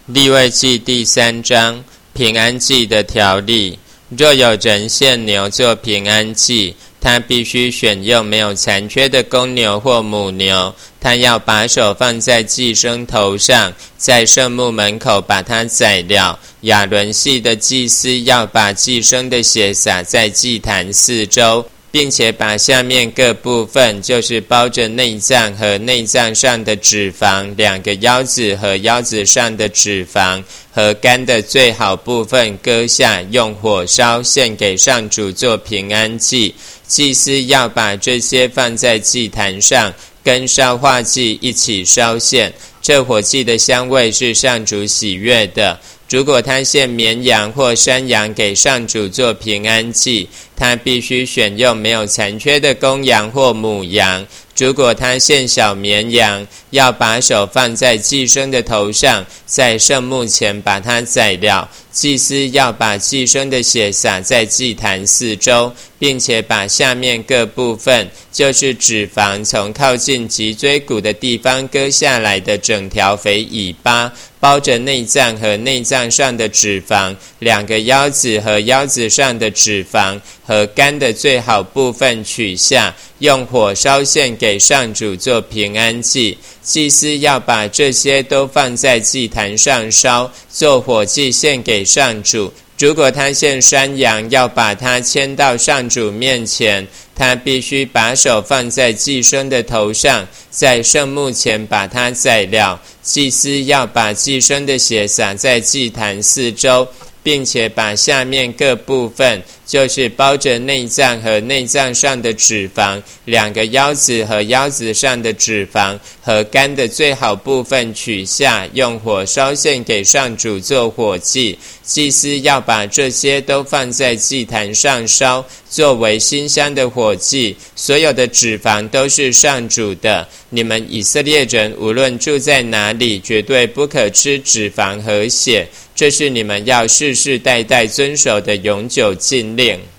利未记第3章平安祭的条例。若有人献牛做平安祭，他必须选用没有残缺的公牛或母牛，他要把手放在祭牲头上，在圣幕门口把它宰了。亚伦系的祭司要把祭牲的血洒在祭坛四周，并且把下面各部分，就是包着内脏和内脏上的脂肪，2个腰子和腰子上的脂肪和肝的最好部分割下，用火烧，献给上主做平安祭。祭司要把这些放在祭坛上，跟烧化祭一起烧献。这火祭的香味是上主喜悦的。如果他献绵羊或山羊给上主做平安祭，他必须选用没有残缺的公羊或母羊。如果他献小绵羊，要把手放在祭牲的头上，在圣幕前把它宰了。祭司要把祭牲的血洒在祭坛四周，并且把下面各部分，就是脂肪从靠近脊椎骨的地方割下来的整条肥尾巴，包着内脏和内脏上的脂肪，2个腰子和腰子上的脂肪和肝的最好部分取下，用火烧献给上主做平安祭。祭司要把这些都放在祭坛上烧，做火祭献给上主。如果他献山羊，要把它牵到上主面前，他必须把手放在祭牲的头上，在圣幕前把它宰了。祭司要把祭牲的血洒在祭坛四周，并且把下面各部分，就是包着内脏和内脏上的脂肪，2个腰子和腰子上的脂肪和肝的最好部分取下，用火烧献给上主做火祭。祭司要把这些都放在祭坛上烧，作为馨香的火祭。所有的脂肪都是上主的。你们以色列人无论住在哪里，绝对不可吃脂肪和血，这是你们要世世代代遵守的永久禁令。